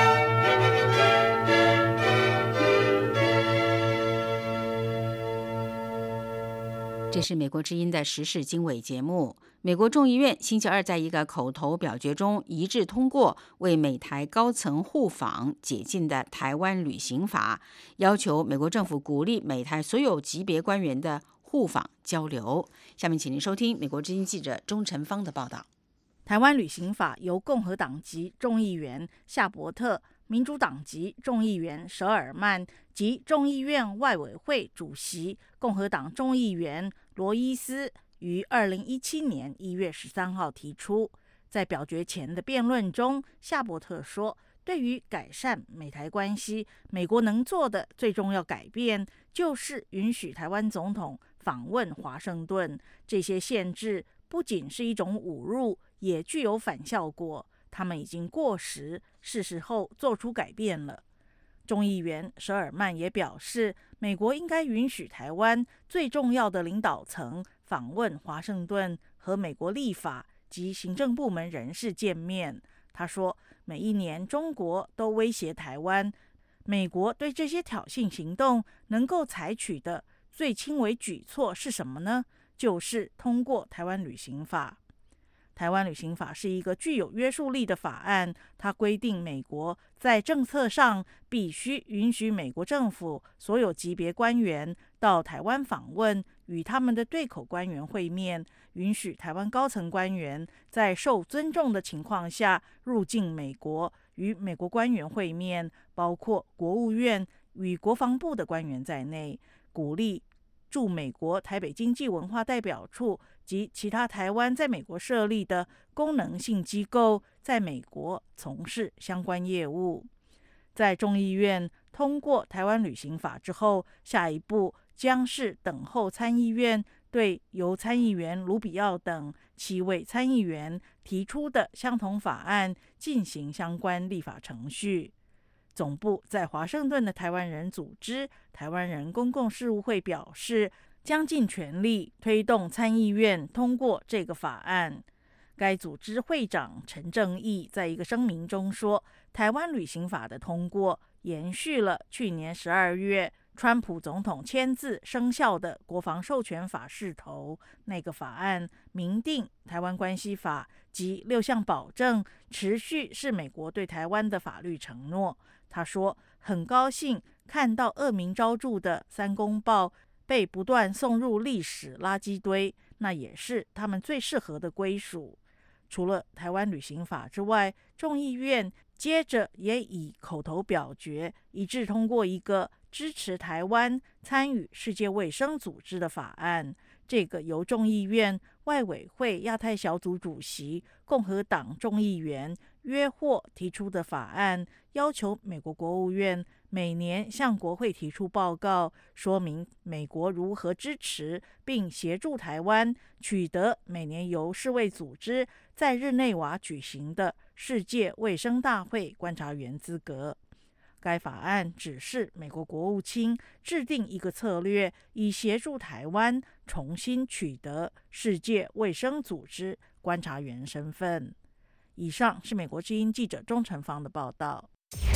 这是美国之音的时事经纬节目。美国众议院星期二在一个口头表决中一致通过为美台高层互访解禁的台湾旅行法，要求美国政府鼓励美台所有级别官员的互访交流。下面请您收听美国之音记者钟晨芳的报道。 台湾旅行法由共和党籍众议员夏伯特、民主党籍众议员舍尔曼及众议院外委会主席共和党众议员罗伊斯于二零一七年一月十三号提出。在表决前的辩论中，夏伯特说，对于改善美台关系，美国能做的最重要改变就是允许台湾总统访问华盛顿。这些限制不仅是一种侮辱，也具有反效果，他们已经过时，是时候做出改变了。众议员舍尔曼也表示，美国应该允许台湾最重要的领导层访问华盛顿，和美国立法及行政部门人士见面。他说，每一年中国都威胁台湾，美国对这些挑衅行动能够采取的最轻微举措是什么呢？就是通过台湾旅行法。台湾旅行法是一个具有约束力的法案，它规定美国在政策上必须允许美国政府所有级别官员到台湾访问，与他们的对口官员会面，允许台湾高层官员在受尊重的情况下入境美国，与美国官员会面，包括国务院与国防部的官员在内，鼓励驻美国台北经济文化代表处及其他台湾在美国设立的功能性机构在美国从事相关业务。在众议院通过台湾旅行法之后，下一步将是等候参议院对由参议员卢比奥等七位参议员提出的相同法案进行相关立法程序。总部在华盛顿的台湾人组织台湾人公共事务会表示，将尽全力推动参议院通过这个法案。该组织会长陈正义在一个声明中说，台湾旅行法的通过延续了去年十二月川普总统签字生效的国防授权法势头。那个法案明定台湾关系法及六项保证持续是美国对台湾的法律承诺。他说，很高兴看到恶名昭著的三公报被不断送入历史垃圾堆，那也是他们最适合的归属。除了台湾旅行法之外，众议院接着也以口头表决一致通过一个支持台湾参与世界卫生组织的法案。这个由众议院外委会亚太小组主席共和党众议员约霍提出的法案，要求美国国务院每年向国会提出报告，说明美国如何支持并协助台湾取得每年由世卫组织在日内瓦举行的世界卫生大会观察员资格。该法案指示美国国务卿制定一个策略，以协助台湾重新取得世界卫生组织观察员身份。以上是美国之音记者钟晨芳的报道。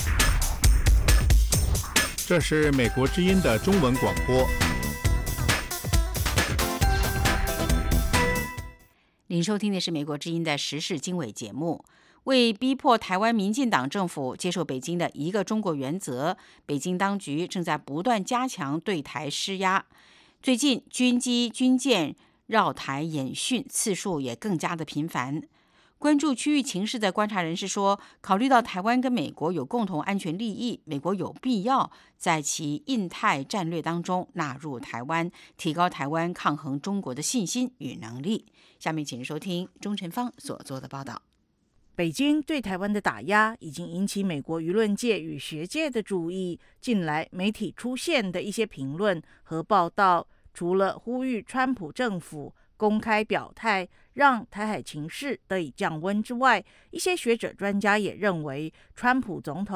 这是美国之音的中文广播。 您收听的是美国之音的时事经纬节目。为逼迫台湾民进党政府接受北京的一个中国原则，北京当局正在不断加强对台施压。最近军机军舰绕台演训次数也更加的频繁。关注区域情势的观察人士说，考虑到台湾跟美国有共同安全利益，美国有必要在其印太战略当中纳入台湾，提高台湾抗衡中国的信心与能力。下面请收听钟晨芳所做的报道。 北京对台湾的打压已经引起美国舆论界与学界的注意。近来媒体出现的一些评论和报道，除了呼吁川普政府公开表态，让台海情势得以降温之外，一些学者专家也认为，川普总统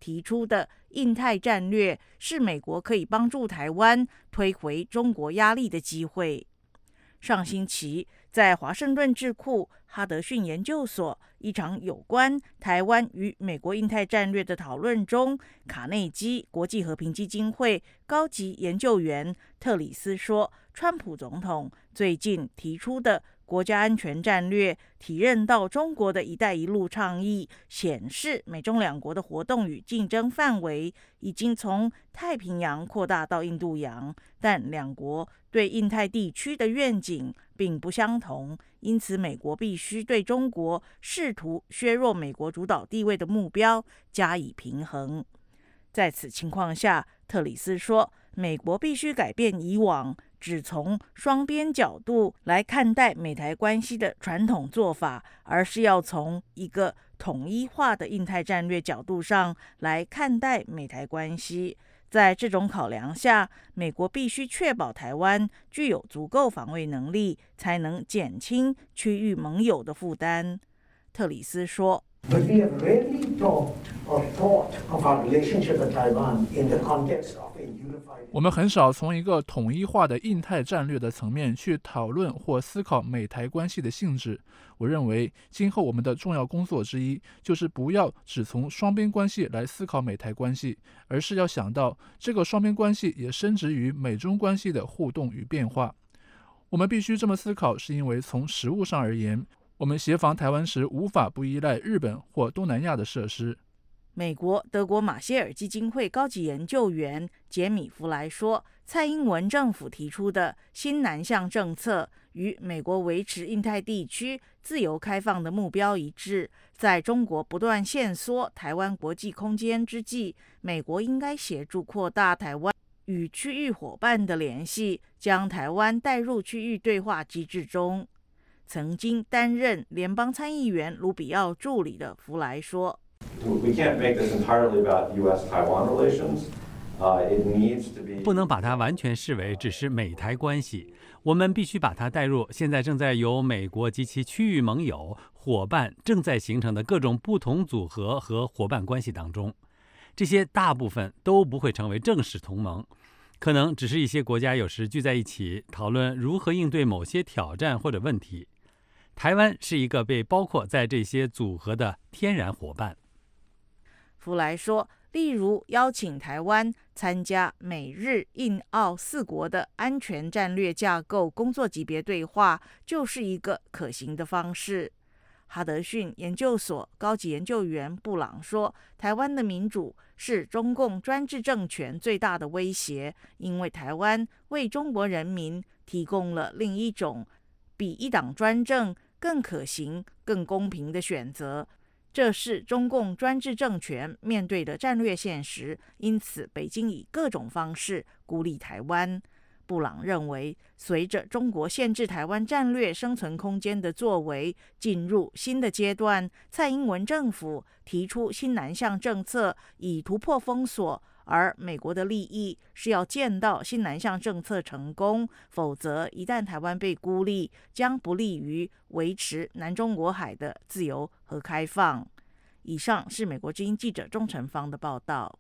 提出的印太战略，是美国可以帮助台湾推回中国压力的机会。上星期，在华盛顿智库哈德逊研究所一场有关台湾与美国印太战略的讨论中，卡内基国际和平基金会高级研究员特里斯说，川普总统最近提出的国家安全战略体认到中国的一带一路倡议，显示美中两国的活动与竞争范围已经从太平洋扩大到印度洋，但两国对印太地区的愿景并不相同，因此美国必须对中国试图削弱美国主导地位的目标加以平衡。在此情况下，特里斯说，美国必须改变以往只从双边角度来看待美台关系的传统做法，而是要从一个统一化的印太战略角度上来看待美台关系。在这种考量下，美国必须确保台湾具有足够防卫能力，才能减轻区域盟友的负担。特里斯说， But we have rarely talked or thought of our relationship with Taiwan in the context of a unified. 我们很少从一个统一化的印太战略的层面去讨论或思考美台关系的性质。我认为，今后我们的重要工作之一，就是不要只从双边关系来思考美台关系，而是要想到这个双边关系也深植于美中关系的互动与变化。我们必须这么思考，是因为从实务上而言，我们协防台湾时无法不依赖日本或东南亚的设施。 美国德国马歇尔基金会高级研究员杰米弗莱说，蔡英文政府提出的新南向政策与美国维持印太地区自由开放的目标一致。在中国不断限缩台湾国际空间之际，美国应该协助扩大台湾与区域伙伴的联系，将台湾带入区域对话机制中。曾经担任联邦参议员卢比奥助理的弗莱说， We can't make this entirely about U S Taiwan relations. Uh, it needs to be. 不能把它完全视为只是美台关系，我们必须把它带入现在正在由美国及其区域盟友伙伴正在形成的各种不同组合和伙伴关系当中。这些大部分都不会成为正式同盟，可能只是一些国家有时聚在一起讨论如何应对某些挑战或者问题。台湾是一个被包括在这些组合的天然伙伴。 弗莱说，例如邀请台湾参加美日印澳四国的安全战略架构工作级别对话，就是一个可行的方式。哈德逊研究所高级研究员布朗说，台湾的民主是中共专制政权最大的威胁，因为台湾为中国人民提供了另一种比一党专政更可行、更公平的选择。这是中共专制政权面对的战略现实，因此北京以各种方式孤立台湾。布朗认为，随着中国限制台湾战略生存空间的作为进入新的阶段，蔡英文政府提出新南向政策，以突破封锁，而美国的利益是要见到新南向政策成功，否则一旦台湾被孤立，将不利于维持南中国海的自由和开放。以上是美国之音记者钟成芳的报道。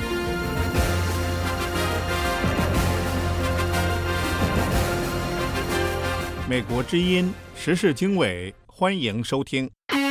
美国之音时事经纬，欢迎收听。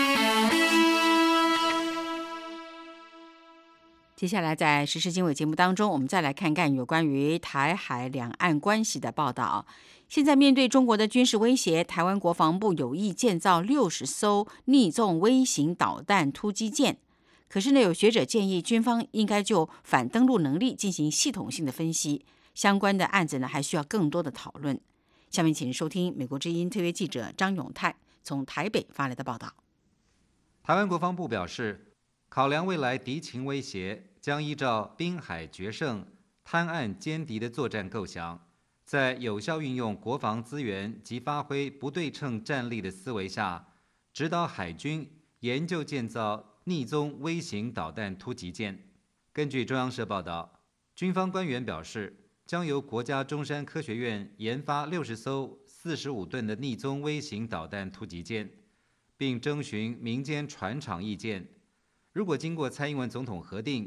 接下来在时事经纬节目当中，我们再来看看有关于台海两岸关系的报道。现在面对中国的军事威胁，台湾国防部有意建造六十艘逆纵微型导弹突击舰。可是呢，有学者建议军方应该就反登陆能力进行系统性的分析，相关的案子呢还需要更多的讨论。下面请收听美国之音特约记者张永泰从台北发来的报道。 台湾国防部表示，考量未来敌情威胁，将依照滨海决胜、滩岸歼敌的作战构想，在有效运用国防资源及发挥不对称战力的思维下，指导海军研究建造逆纵微型导弹突击舰。根据中央社报道，军方官员表示，将由国家中山科学院研发六十艘四十五吨的逆纵微型导弹突击舰，并征询民间船厂意见。如果经过蔡英文总统核定，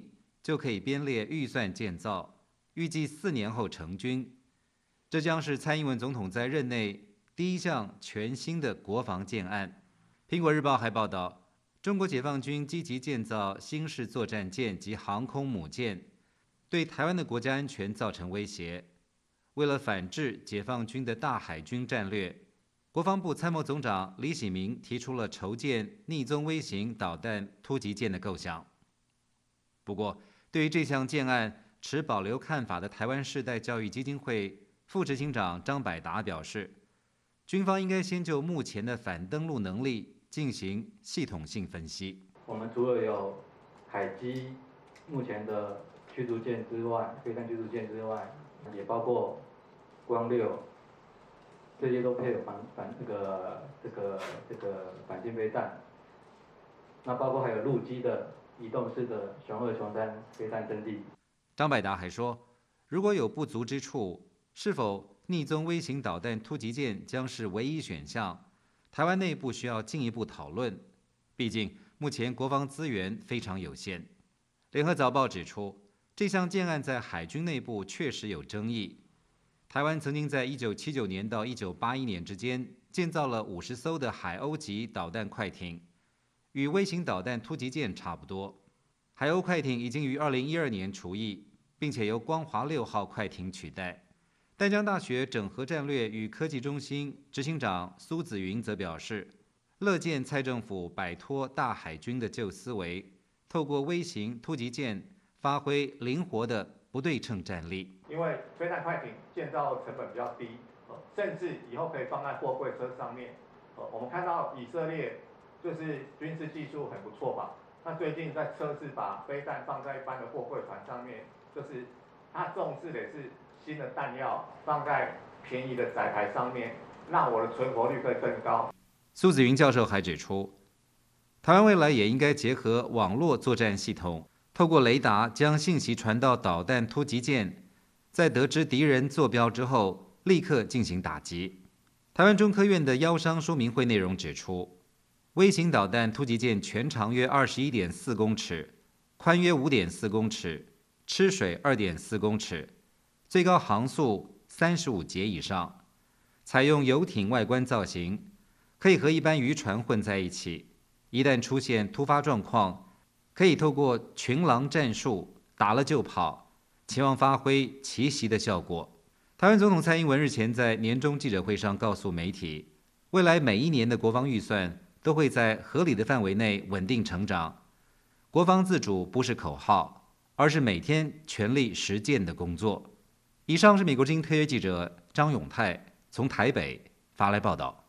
就可以编列预算建造，预计四年后成军。这将是蔡英文总统在任内第一项全新的国防建案。苹果日报还报道，中国解放军积极建造新式作战舰及航空母舰，对台湾的国家安全造成威胁。为了反制解放军的大海军战略，国防部参谋总长李喜明提出了筹建逆踪微型导弹突击舰的构想。不过，对于这项建案持保留看法的台湾世代教育基金会副执行长张百达表示，军方应该先就目前的反登陆能力进行系统性分析。 我们除了有海基目前的驱逐舰之外，飞弹驱逐舰之外，也包括光六，这些都配有反反这个这个这个反舰飞弹。那包括还有陆基的移动式的雄二、雄三飞弹阵地。 张百达还说，如果有不足之处，是否逆踪微型导弹突击舰将是唯一选项？台湾内部需要进一步讨论，毕竟目前国防资源非常有限。联合早报指出，这项建案在海军内部确实有争议。台湾曾经在一九七九年到一九八一年之间建造了五十艘的海鸥级导弹快艇，与微型导弹突击舰差不多。海鸥快艇已经于二零一二年除役，并且由光华六号快艇取代。淡江大学整合战略与科技中心执行长苏子云则表示，乐见蔡政府摆脱大海军的旧思维，透过微型突击舰发挥灵活的不对称战力。 因为飞弹快艇建造成本比较低，甚至以后可以放在货柜车上面。我们看到以色列就是军事技术很不错吧？那最近在测试把飞弹放在一般的货柜船上面，就是它重视的是新的弹药放在便宜的载台上面，让我的存活率可以更高。 苏子云教授还指出，台湾未来也应该结合网络作战系统，透过雷达将信息传到导弹突击舰，在得知敌人坐标之后，立刻进行打击。台湾中科院的邀商说明会内容指出，微型导弹突击舰全长约 二十一点四公尺，宽约 五点四公尺，吃水 二点四公尺，最高航速三十五节以上，采用游艇外观造型，可以和一般渔船混在一起。一旦出现突发状况，可以透过群狼战术打了就跑，期望发挥奇袭的效果。台湾总统蔡英文日前在年终记者会上告诉媒体，未来每一年的国防预算都会在合理的范围内稳定成长。国防自主不是口号，而是每天全力实践的工作。以上是美国之音特约记者张永泰从台北发来报道。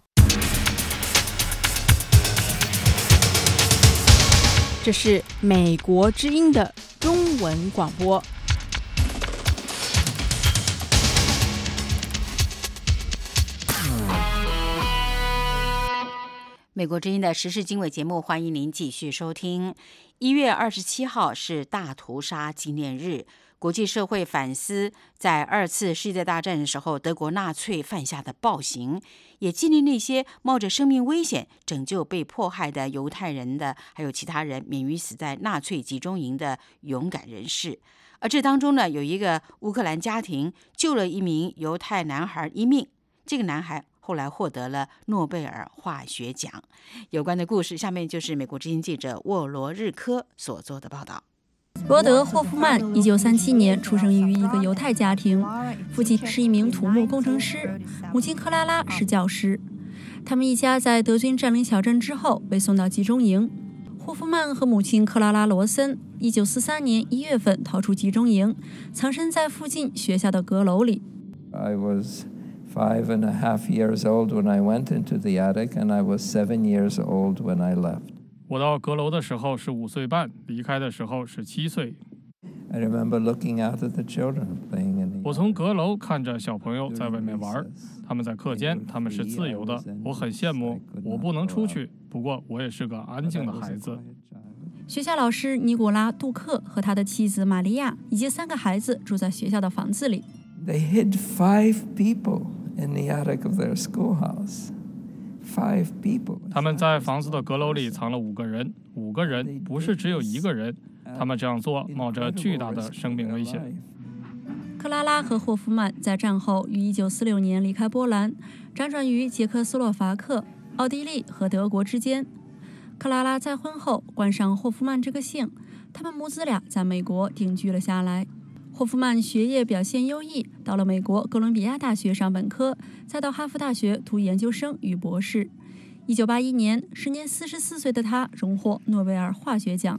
这是美国之音的中文广播。 美国之音的时事经纬节目，欢迎您继续收听。一月二十七号是大屠杀纪念日，国际社会反思在二次世界大战的时候德国纳粹犯下的暴行，也纪念那些冒着生命危险拯救被迫害的犹太人的，还有其他人免于死在纳粹集中营的勇敢人士。而这当中呢，有一个乌克兰家庭救了一名犹太男孩一命，这个男孩后来获得了诺贝尔化学奖。有关的故事，下面就是美国之音记者沃罗日科所做的报道。 罗德·霍夫曼一九三七年出生于一个犹太家庭，父亲是一名土木工程师，母亲克拉拉是教师。他们一家在德军占领小镇之后被送到集中营。霍夫曼和母亲克拉拉·罗森一九四三年一月份逃出集中营，藏身在附近学校的阁楼里。 I was five and a half years old when I went into the attic, and I was seven years old when I left. 我到阁楼的时候是五岁半，离开的时候是七岁。 I remember looking out at the children playing in the. 我从阁楼看着小朋友在外面玩，他们在课间，他们是自由的，我很羡慕。我不能出去，不过我也是个安静的孩子。 学校老师尼古拉·杜克和他的妻子玛利亚以及三个孩子住在学校的房子里。 They hid five people in the attic of their schoolhouse. five people. 他们在房子的阁楼里藏了五个人，五个人不是只有一个人。他们这样做冒着巨大的生命危险。 克拉拉和霍夫曼在战后于一九四六年离开波兰，辗转于捷克斯洛伐克、奥地利和德国之间。克拉拉再婚后冠上霍夫曼这个姓，他们母子俩在美国定居了下来。霍夫曼学业表现优异，到了美国哥伦比亚大学上本科，再到哈佛大学读研究生与博士。一九八一年，时年四十四岁的他荣获诺贝尔化学奖。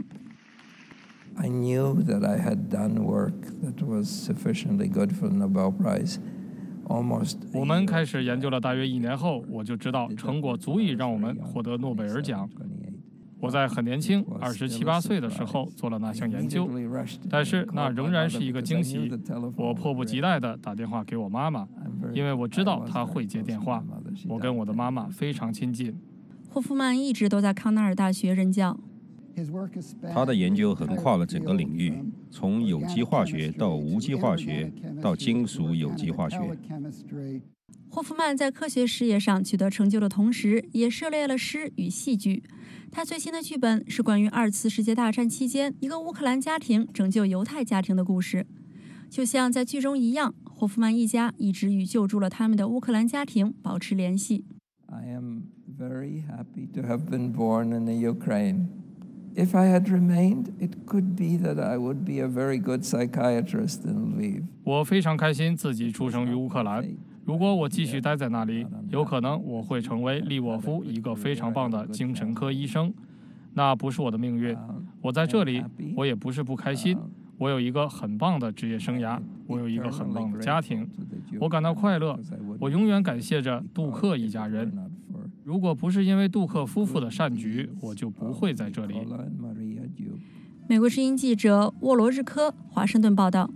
I knew that I had done work that was sufficiently good for the Nobel Prize. Almost. 我们开始研究了大约一年后，我就知道成果足以让我们获得诺贝尔奖。我在很年轻，二十七八岁的时候做了那项研究，但是那仍然是一个惊喜。我迫不及待地打电话给我妈妈，因为我知道她会接电话。我跟我的妈妈非常亲近。 霍夫曼一直都在康奈尔大学任教。 他的研究横跨了整个领域，从有机化学到无机化学，到金属有机化学。 霍夫曼在科学事业上取得成就的同时，也涉猎了诗与戏剧。他最新的剧本是关于二次世界大战期间一个乌克兰家庭拯救犹太家庭的故事。就像在剧中一样，霍夫曼一家一直与救助了他们的乌克兰家庭保持联系。 I am very happy to have been born in the Ukraine.If I had remained, it could be that I would be a very good psychiatrist in Lviv. 我非常开心自己出生于乌克兰。如果我继续待在那里，有可能我会成为利沃夫一个非常棒的精神科医生。那不是我的命运。我在这里，我也不是不开心。我有一个很棒的职业生涯，我有一个很棒的家庭，我感到快乐。我永远感谢着杜克一家人。如果不是因为杜克夫妇的善举，我就不会在这里。 美国之音记者沃罗日科，华盛顿报道。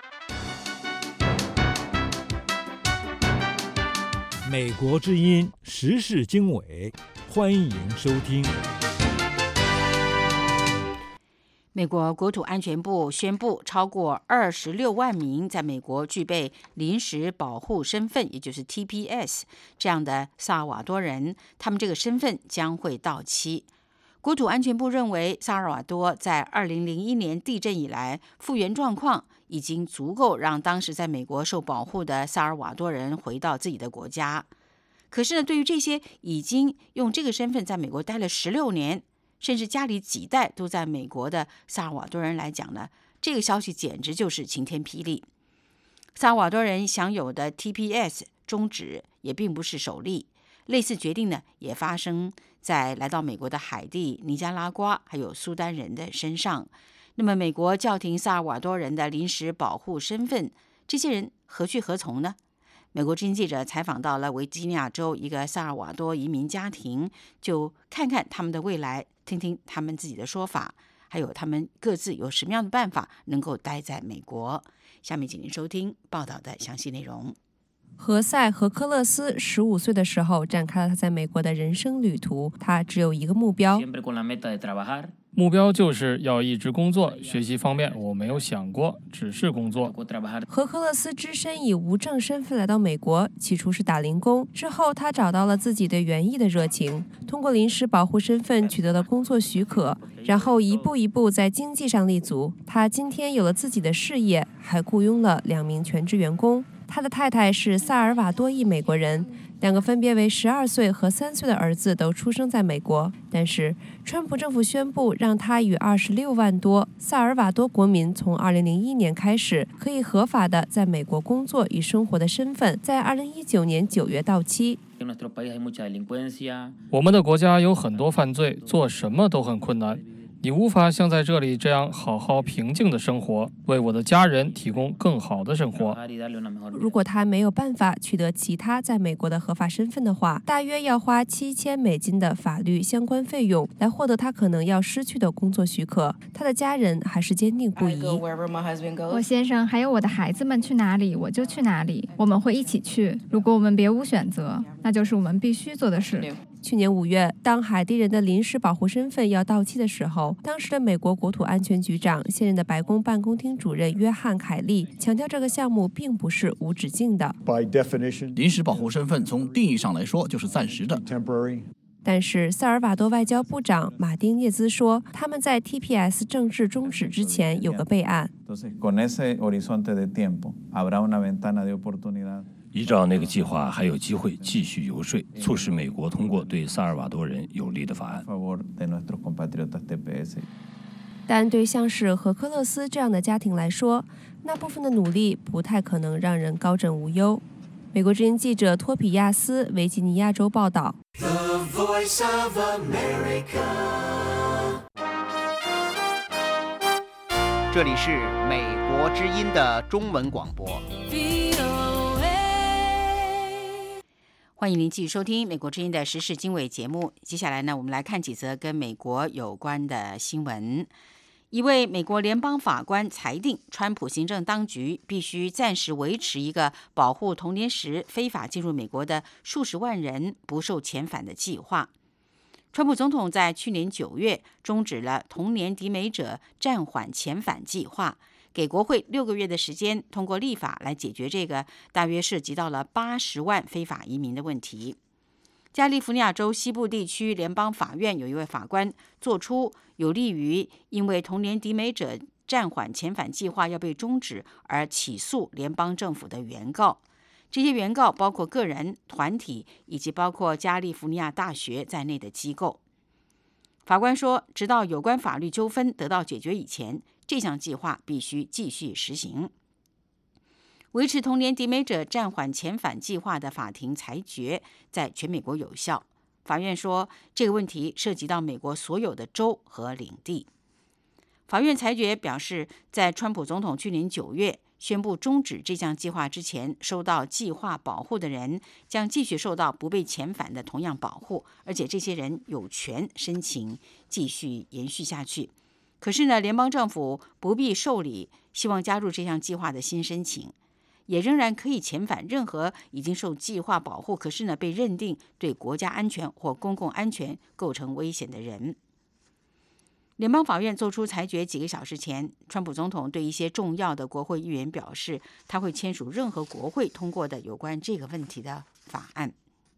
美国之音时事经纬，欢迎收听。 美国国土安全部宣布，超过二十六万名在美国具备临时保护身份，也就是 T P S 这样的萨尔瓦多人，他们这个身份将会到期。国土安全部认为，萨尔瓦多在二零零一年地震以来复原状况已经足够让当时在美国受保护的萨尔瓦多人回到自己的国家。可是呢，对于这些已经用这个身份在美国待了十六年，甚至家里几代都在美国的萨尔瓦多人来讲呢，这个消息简直就是晴天霹雳。萨尔瓦多人享有的 T P S 终止也并不是首例，类似决定呢也发生在来到美国的海地、尼加拉瓜还有苏丹人的身上。那么美国叫停萨尔瓦多人的临时保护身份，这些人何去何从呢？美国之音记者采访到了维吉尼亚州一个萨尔瓦多移民家庭，就看看他们的未来，听听他们自己的说法，还有他们各自有什么样的办法能够待在美国。下面请您收听报道的详细内容。 何塞和科勒斯十五岁的时候展开了他在美国的人生旅途，他只有一个目标， 目标就是要一直工作，学习方面我没有想过，只是工作。 和科勒斯只身以无证身份来到美国，起初是打零工，之后他找到了自己对园艺的热情，通过临时保护身份取得了工作许可，然后一步一步在经济上立足。他今天有了自己的事业，还雇佣了两名全职员工。他的太太是萨尔瓦多裔美国人，两个分别为十二岁和三岁的儿子都出生在美国。但是，川普政府宣布让他与二十六万多萨尔瓦多国民从二零零一年开始可以合法的在美国工作与生活的身份，在二零一九年九月到期。 我们的国家有很多犯罪，做什么都很困难。你无法像在这里这样好好平静的生活，为我的家人提供更好的生活。 如果他没有办法取得其他在美国的合法身份的话，大约要花七千美金的法律相关费用来获得他可能要失去的工作许可。他的家人还是坚定不移。 我先生还有我的孩子们去哪里，我就去哪里，我们会一起去。如果我们别无选择，那就是我们必须做的事。 去年五月，当海地人的临时保护身份要到期的时候，当时的美国国土安全局长、现任的白宫办公厅主任约翰·凯利强调，这个项目并不是无止境的。 临时保护身份从定义上来说就是暂时的。 但是萨尔瓦多外交部长马丁涅兹说，他们在 T P S 正式终止之前有个备案。 依照那个计划，还有机会继续游说，促使美国通过对萨尔瓦多人有利的法案。 但对像是何克勒斯这样的家庭来说，那部分的努力不太可能让人高枕无忧。美国之音记者托比亚斯，维吉尼亚州报道。 The Voice of America。 这里是美国之音的中文广播。 欢迎您继续收听美国之音的时事经纬节目。接下来呢，我们来看几则跟美国有关的新闻。一位美国联邦法官裁定，川普行政当局必须暂时维持一个保护童年时非法进入美国的数十万人不受遣返的计划。川普总统在去年九月终止了童年抵美者暂缓遣返计划，给国会六个月的时间通过立法来解决这个大约涉及到了八十万非法移民的问题。加利福尼亚州西部地区联邦法院有一位法官做出有利于因为童年抵美者暂缓遣返计划要被终止而起诉联邦政府的原告。这些原告包括个人、团体以及包括加利福尼亚大学在内的机构。法官说，直到有关法律纠纷得到解决以前，这项计划必须继续实行。维持童年抵美者暂缓遣返计划的法庭裁决在全美国有效。法院说，这个问题涉及到美国所有的州和领地。法院裁决表示，在川普总统去年九月宣布终止这项计划之前，受到计划保护的人将继续受到不被遣返的同样保护，而且这些人有权申请继续延续下去。可是呢，联邦政府不必受理希望加入这项计划的新申请，也仍然可以遣返任何已经受计划保护，可是呢被认定对国家安全或公共安全构成危险的人。联邦法院作出裁决几个小时前，川普总统对一些重要的国会议员表示，他会签署任何国会通过的有关这个问题的法案。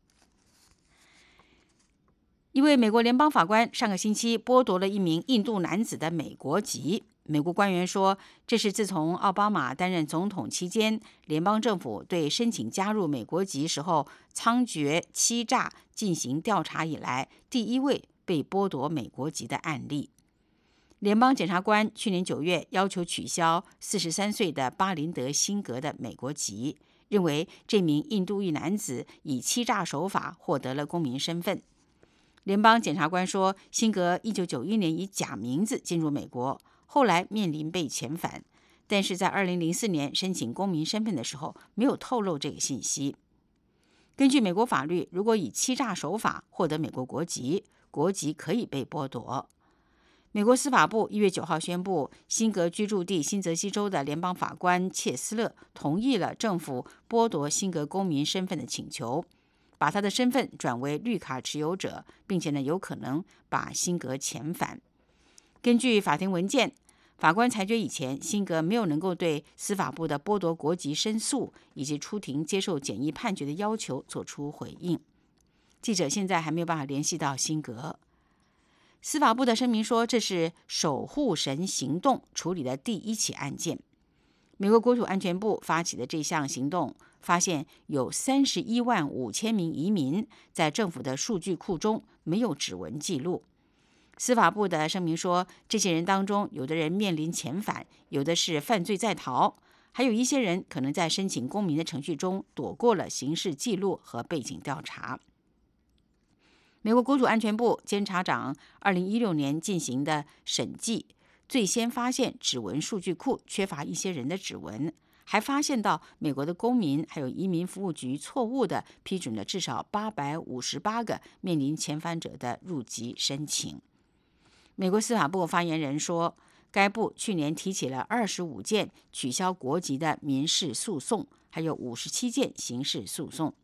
一位美国联邦法官上个星期剥夺了一名印度男子的美国籍。美国官员说，这是自从奥巴马担任总统期间，联邦政府对申请加入美国籍时候猖獗欺诈进行调查以来，第一位被剥夺美国籍的案例。联邦检察官去年九月要求取消四十三岁的巴林德·辛格的美国籍，认为这名印度裔男子以欺诈手法获得了公民身份。联邦检察官说，辛格一九九一年以假名字进入美国，后来面临被遣返，但是在二零零四年申请公民身份的时候没有透露这个信息。根据美国法律，如果以欺诈手法获得美国国籍，国籍可以被剥夺。美国司法部一月九号宣布，辛格居住地新泽西州的联邦法官切斯勒同意了政府剥夺辛格公民身份的请求，把他的身份转为绿卡持有者，并且呢有可能把辛格遣返。根据法庭文件，法官裁决以前，辛格没有能够对司法部的剥夺国籍申诉以及出庭接受简易判决的要求做出回应。记者现在还没有办法联系到辛格。司法部的声明说，这是守护神行动处理的第一起案件。美国国土安全部发起的这项行动，发现有三十一万五千名移民在政府的数据库中没有指纹记录。司法部的声明说，这些人当中，有的人面临遣返，有的是犯罪在逃，还有一些人可能在申请公民的程序中躲过了刑事记录和背景调查。美国国土安全部监察长二零一六年进行的审计，最先发现指纹数据库缺乏一些人的指纹，还发现到美国的公民还有移民服务局错误地批准了至少八百五十八个面临遣返者的入籍申请。美国司法部发言人说，该部去年提起了二十五件取消国籍的民事诉讼，还有五十七件刑事诉讼。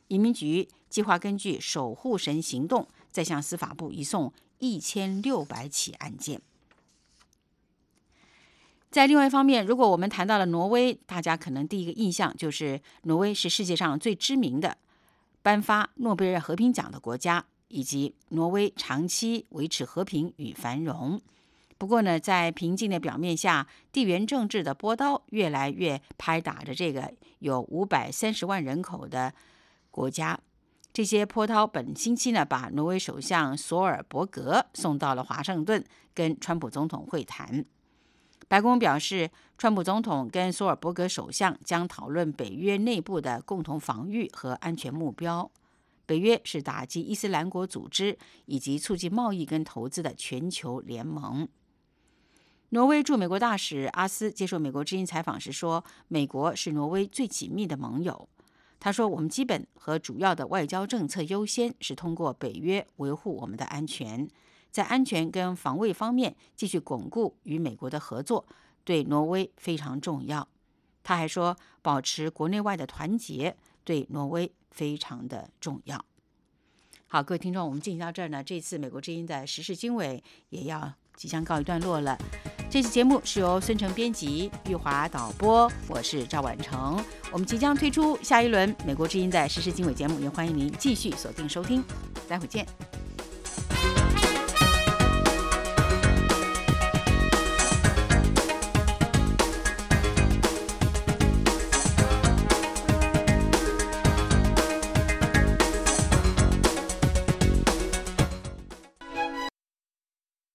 移民局计划根据守护神行动，再向司法部移送一千六百起案件。在另外一方面，如果我们谈到了挪威，大家可能第一个印象就是挪威是世界上最知名的颁发诺贝尔和平奖的国家，以及挪威长期维持和平与繁荣。不过呢，在平静的表面下，地缘政治的波涛越来越拍打着这个有五百三十万人口的国家。这些波涛本星期呢，把挪威首相索尔伯格送到了华盛顿，跟川普总统会谈。白宫表示，川普总统跟索尔伯格首相将讨论北约内部的共同防御和安全目标。北约是打击伊斯兰国组织以及促进贸易跟投资的全球联盟。挪威驻美国大使阿斯接受美国之音采访时说，美国是挪威最紧密的盟友。他说，我们基本和主要的外交政策优先是通过北约维护我们的安全，在安全跟防卫方面继续巩固与美国的合作，对挪威非常重要。他还说，保持国内外的团结对挪威非常的重要。好，各位听众，我们进行到这儿呢，这次美国之音的时事经纬也要即将告一段落了。这期节目是由孙成编辑，玉华导播，我是赵婉成。我们即将推出下一轮美国之音的时事经纬节目，也欢迎您继续锁定收听。待会见。